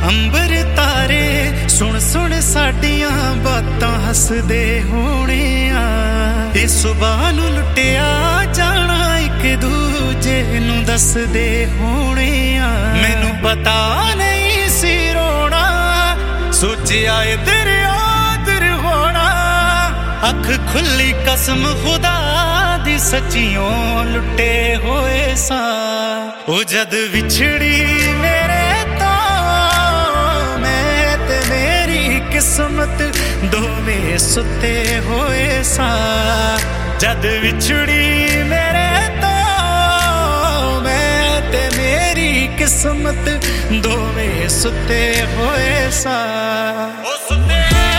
अंबर तारे सुन सुन साडियां बातां हसदे होणे आ ए सुबह नू लुटिया जाना एक दूजे नू दसदे होणे आ मैनू पता नहीं सी रोना सोचिया इधर आदर होना अख खुली कसम खुदा दी सच्चियों लुटे होए सा ओ जद विछड़ी मेरे किस्मत दोवें सुते होए सा जद विछड़ी मेरे तो मैं ते मेरी किस्मत दोवें सुते होए सा ओ सुते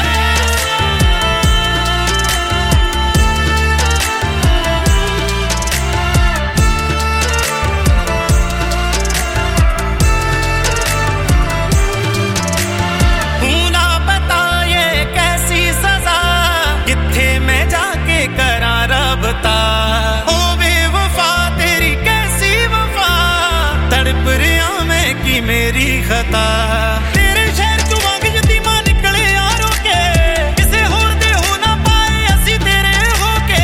मेरी खता तेरे शहर तू वांग यतीमा निकले यारों के किसे होर दे हो ना पाए असी तेरे होके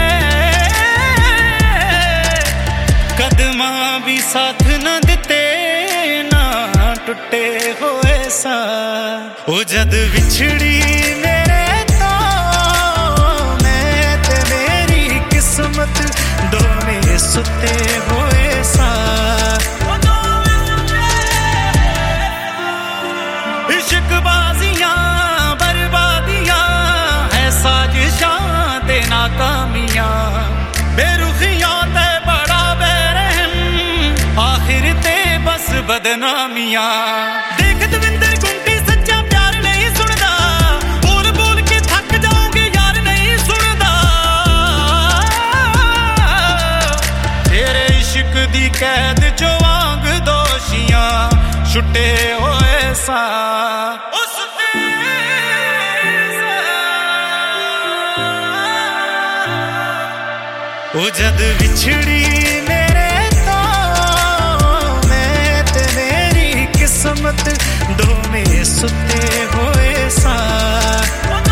कदमा भी साथ न दिते ना टुटे होए सा ओ जद विछड़ी मेरे तो मैं ते मेरी किस्मत दोवें सुते होए सा नाकामियां बेरुखियां ते बड़ा बेरहम आखिर ते बस बदनामियां देख दविंदर गुंटी सच्चा प्यार नहीं सुनदा बोल बोल के थक जाओगे यार नहीं सुनदा तेरे इश्क दी कैद चो वांग दोषियां छुटे होए सा ओ जद विछड़ी मेरे तो मैं ते मेरी किस्मत दोवें सुते होए सा